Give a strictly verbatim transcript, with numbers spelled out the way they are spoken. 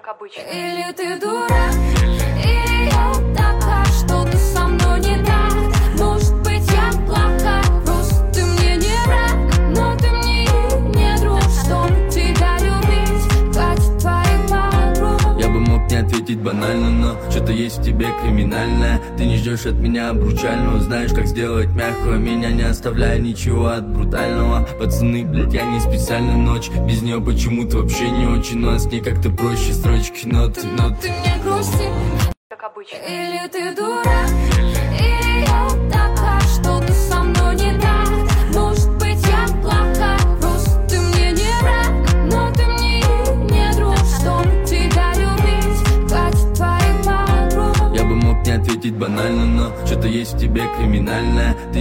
как обычно. Или ты дурак, или я такая, что-то со мной не так. Может быть, я плохая, просто ты мне не враг. Но ты мне не друг, чтобы тебя любить, хватит твоих подруг. Я бы мог не ответить банально, но что-то есть в тебе криминальное. Ты не ждешь от меня обручального, знаешь, как сделать мягкого. Меня не оставляя ничего от брутального. Пацаны, блядь, я не специально ночь. Без нее почему-то вообще не очень, но с ней как-то проще. Строчки, ноты, ноты. Ты мне грусти, Как обычно. или ты дурак, или я такая, что-то со мной не так. Может быть, я плохая, просто ты мне не враг. Но ты мне не друг, чтобы тебя любить, хватит твоих подруг. Я бы мог не ответить банально, но что-то есть в тебе криминальное. Ты